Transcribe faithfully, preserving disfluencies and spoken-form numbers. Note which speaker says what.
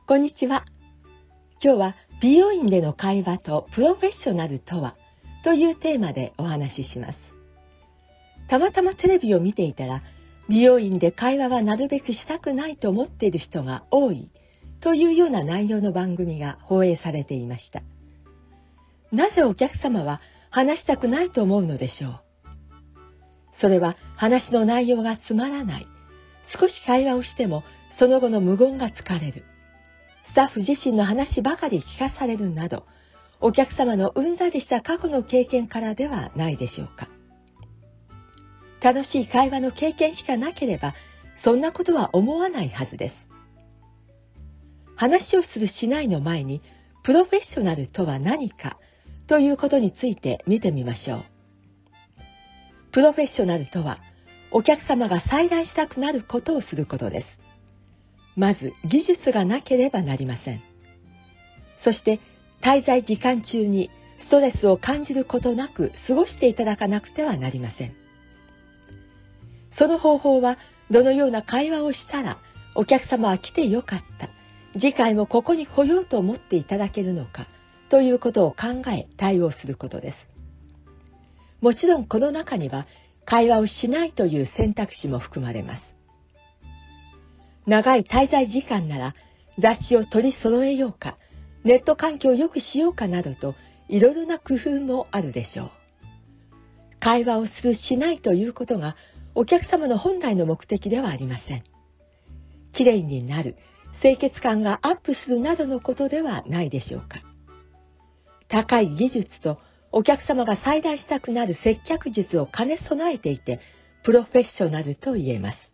Speaker 1: こんにちは。今日は美容院での会話とプロフェッショナルとはというテーマでお話しします。たまたまテレビを見ていたら、美容院で会話はなるべくしたくないと思っている人が多いというような内容の番組が放映されていました。なぜお客様は話したくないと思うのでしょう。それは話の内容がつまらない。少し会話をしてもその後の無言が疲れる。スタッフ自身の話ばかり聞かされるなど、お客様のうんざりした過去の経験からではないでしょうか。楽しい会話の経験しかなければ、そんなことは思わないはずです。話をするしないの前に、プロフェッショナルとは何かということについて見てみましょう。プロフェッショナルとは、お客様が再来したくなることをすることです。まず技術がなければなりません。そして滞在時間中にストレスを感じることなく過ごしていただかなくてはなりません。その方法はどのような会話をしたらお客様は来てよかった、次回もここに来ようと思っていただけるのかということを考え対応することです。もちろんこの中には会話をしないという選択肢も含まれます。長い滞在時間なら雑誌を取り揃えようか、ネット環境を良くしようかなどといろいろな工夫もあるでしょう。会話をするしないということがお客様の本来の目的ではありません。きれいになる、清潔感がアップするなどのことではないでしょうか。高い技術とお客様が再来したくなる接客術を兼ね備えていて、プロフェッショナルと言えます。